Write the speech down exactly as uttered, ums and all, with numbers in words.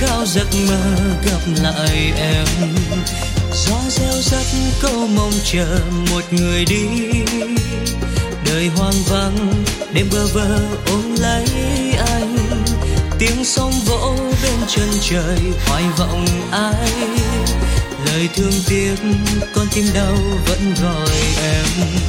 khao giấc mơ gặp lại em. Gió reo rắt câu mong chờ một người đi, đời hoang vắng đêm bơ vơ ôm lấy anh. Tiếng sóng vỗ bên chân trời hoài vọng ai, lời thương tiếc con tim đau vẫn gọi em.